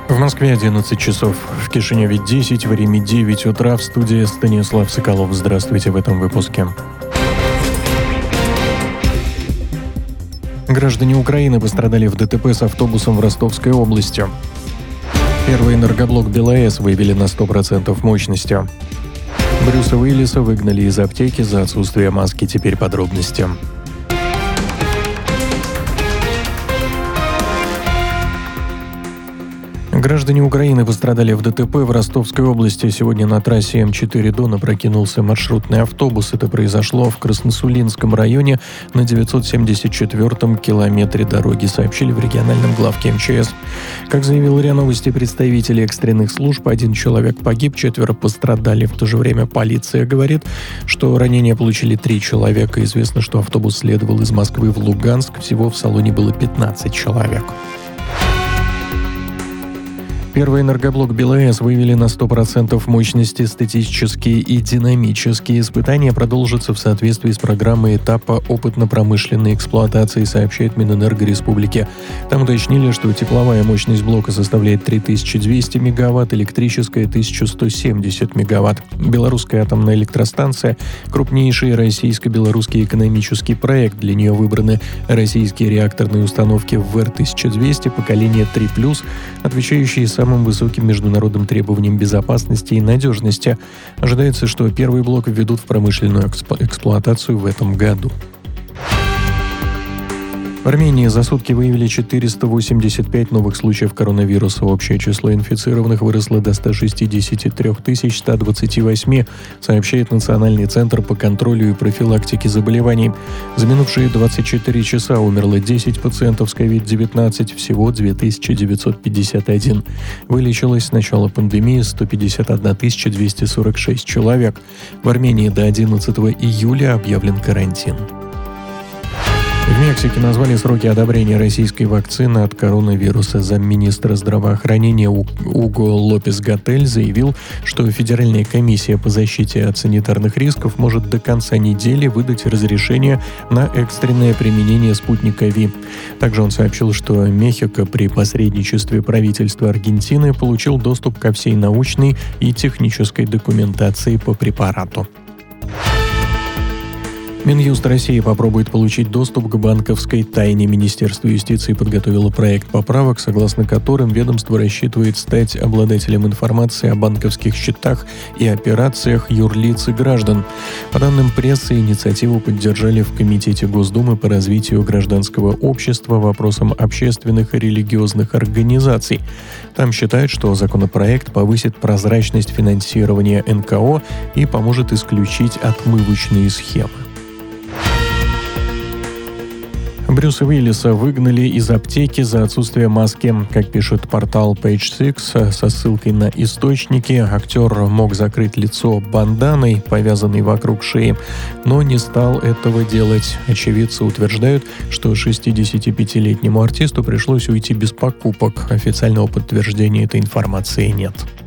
В Москве 11 часов, в Кишиневе 10, в Риме 9 утра, в студии Станислав Соколов. Здравствуйте в этом выпуске. Граждане Украины пострадали в ДТП с автобусом в Ростовской области. Первый энергоблок БелАЭС вывели на 100% мощности. Брюса Уиллиса выгнали из аптеки за отсутствие маски. Теперь подробности. Граждане Украины пострадали в ДТП в Ростовской области. Сегодня на трассе М4 Дон опрокинулся маршрутный автобус. Это произошло в Красносулинском районе на 974-м километре дороги, сообщили в региональном главке МЧС. Как заявил РИА Новости представители экстренных служб, 1 человек погиб, 4 пострадали. В то же время полиция говорит, что ранения получили 3 человека. Известно, что автобус следовал из Москвы в Луганск. Всего в салоне было 15 человек. Первый энергоблок БелАЭС вывели на 100% мощности. Статические и динамические испытания продолжатся в соответствии с программой этапа опытно-промышленной эксплуатации, сообщает Минэнерго Республики. Там уточнили, что тепловая мощность блока составляет 3200 мегаватт, электрическая — 1170 мегаватт. Белорусская атомная электростанция — крупнейший российско-белорусский экономический проект. Для нее выбраны российские реакторные установки ВР-1200 поколения 3+, отвечающие самым высоким международным требованиям безопасности и надежности. Ожидается, что первый блок введут в промышленную эксплуатацию в этом году. В Армении за сутки выявили 485 новых случаев коронавируса. Общее число инфицированных выросло до 163 128, сообщает Национальный центр по контролю и профилактике заболеваний. За минувшие 24 часа умерло 10 пациентов с COVID-19, всего 2951. Вылечилось с начала пандемии 151 246 человек. В Армении до 11 июля объявлен карантин. В Мексике назвали сроки одобрения российской вакцины от коронавируса. Замминистра здравоохранения Уго Лопес-Гатель заявил, что Федеральная комиссия по защите от санитарных рисков может до конца недели выдать разрешение на экстренное применение спутника Ви. Также он сообщил, что Мехико при посредничестве правительства Аргентины получил доступ ко всей научной и технической документации по препарату. Минюст России попробует получить доступ к банковской тайне. Министерство юстиции подготовило проект поправок, согласно которым ведомство рассчитывает стать обладателем информации о банковских счетах и операциях юрлиц и граждан. По данным прессы, инициативу поддержали в Комитете Госдумы по развитию гражданского общества вопросам общественных и религиозных организаций. Там считают, что законопроект повысит прозрачность финансирования НКО и поможет исключить отмывочные схемы. Брюса Уиллиса выгнали из аптеки за отсутствие маски. Как пишет портал Page Six со ссылкой на источники, актер мог закрыть лицо банданой, повязанной вокруг шеи, но не стал этого делать. Очевидцы утверждают, что 65-летнему артисту пришлось уйти без покупок. Официального подтверждения этой информации нет.